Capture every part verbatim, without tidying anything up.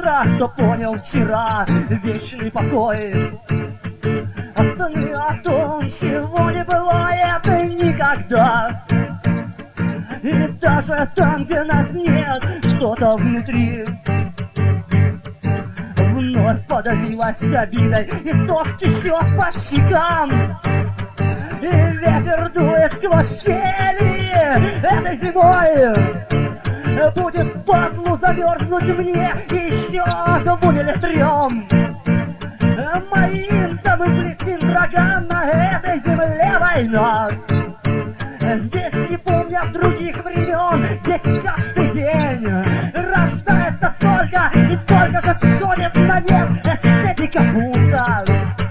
завтра, кто понял вчера вечный покой. А сны о том, чего не бывает никогда. И даже там, где нас нет, что-то внутри вновь подавилась обидой, и сок течет по щекам, и ветер дует сквозь щели. Этой зимой будет в патлу замерзнуть мне еще двум или трем моим самым близким врагам на этой земле война. Здесь не помнят других времен, здесь каждый день рождается столько, и сколько же сходит на нет эстетика бунта.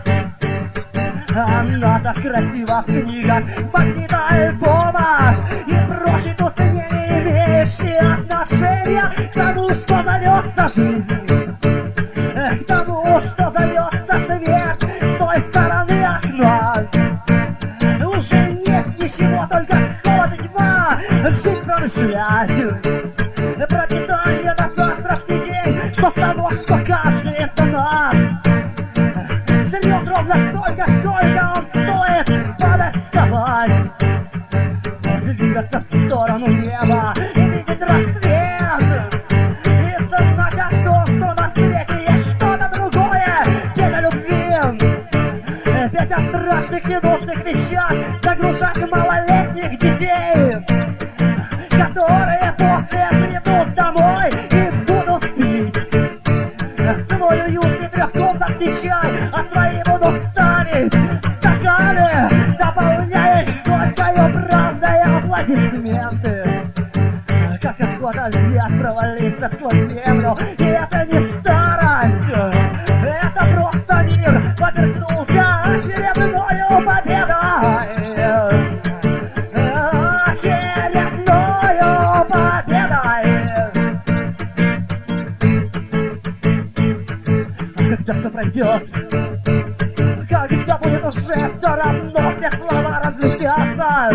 Она так красива в книгах, в магнитоальбомах и прочит усы, не имеющие отношения к тому, что зовется жизнь, к тому, что зовется смерть с той стороны окна. Уже нет ничего, только холод и тьма. Жить, промышлять, пропитание на завтрашний день, что с того, что каждый из нас живет ровно столько, сколько он стоит. Падать, вставать, двигаться в сторону неба, видеть рассвет и знать о том, что на свете есть что-то другое. Петь о любви, петь о страшных ненужных вещах, загружать малолетних детей, которые после придут домой и будут пить свой уютный трехкомнатный чай, а свои будут ставить стаканы, дополняя их горькою правдой аплодисменты. Как охота взять, провалиться сквозь землю, и это не старость, это просто мир поперхнулся очередною победой. Очередною победой. А когда все пройдет, когда будет уже все равно, все слова разлетятся,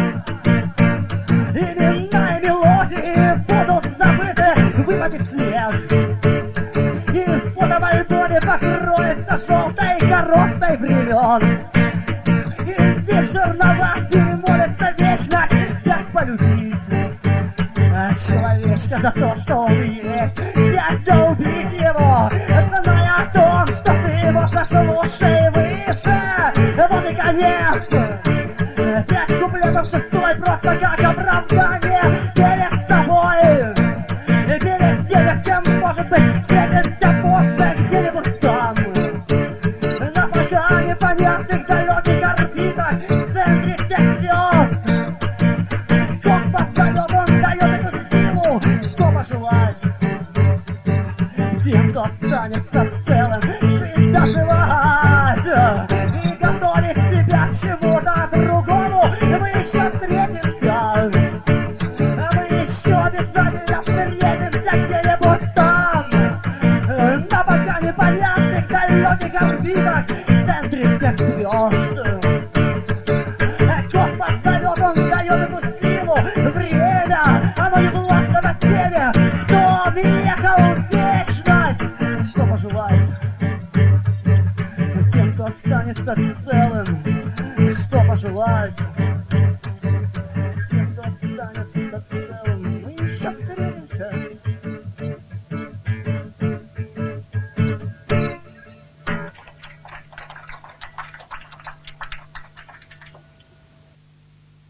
имена и мелодии будут забыты, выпадет снег, и в фотоальбоме покроется желтой коростой времен, и вечер на вас перемолится вечность всех полюбить. А человечка за то, что он есть, взять да убить его, зная о том, что ты можешь лучше и выше. Вот и конец. Пять куплетов шестой просто как оправдание перед собой, перед теми, с кем, может быть, встретимся позже где-нибудь там, на пока непонятных далеких орбитах в центре всех звезд. Космос зовет, он дает эту силу, что пожелать тем, кто останется целым, жить, доживать и готовить себя к чему-то другому. Мы еще встретимся, мы еще обязательно встретимся где-нибудь там, на пока непонятных далеких орбитах в центре всех звезд. Космос зовет, он дает эту силу, время, оно не властно над теми, кто въехал в вечность. Что пожелать тем, кто останется целым? Что пожелать тем, кто останется целым? Мы еще встретимся.